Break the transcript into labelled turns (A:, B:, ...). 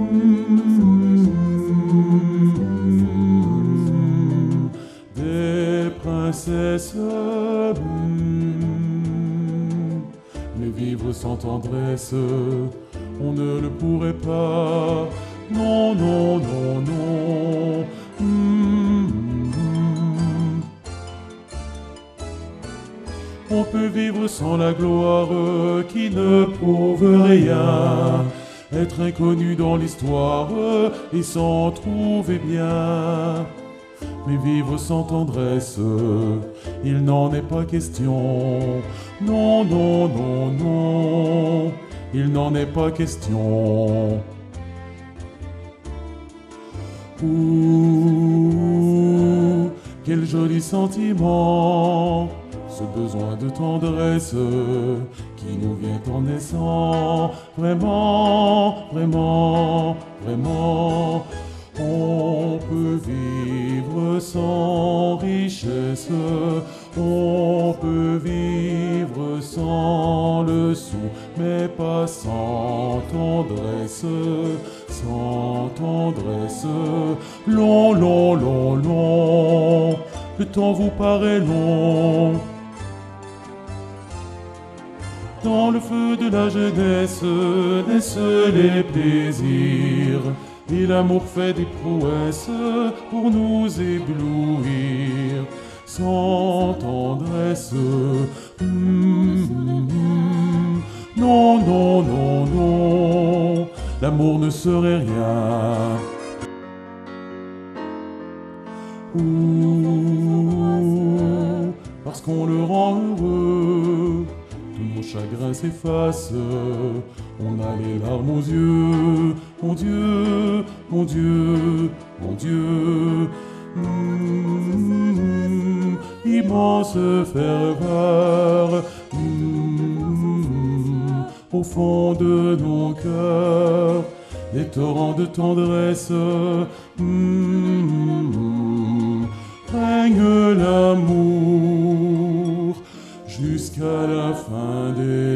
A: Des princesses, mais vivre sans tendresse, on ne le pourrait pas. Non, non, non, non. On peut vivre sans la gloire qui ne prouve rien, être inconnu dans l'histoire et s'en trouver bien. Mais vivre sans tendresse, il n'en est pas question. Non, non, non, non, il n'en est pas question. Ouh, quel joli sentiment, ce besoin de tendresse qui nous vient en naissant. Vraiment, vraiment, vraiment, on peut vivre sans richesse, on peut vivre sans le sou, mais pas sans tendresse, sans tendresse. Long, long, long, long, le temps vous paraît long. Dans le feu de la jeunesse naissent les plaisirs, et l'amour fait des prouesses pour nous éblouir. Sans tendresse, non, non, non, non, l'amour ne serait rien. Ouh, parce qu'on le rend heureux, tous nos chagrins s'effacent, on a les larmes aux yeux. Mon Dieu, mon Dieu, mon Dieu, immense ferveur, au fond de nos cœurs, des torrents de tendresse, règne l'amour jusqu'à la fin des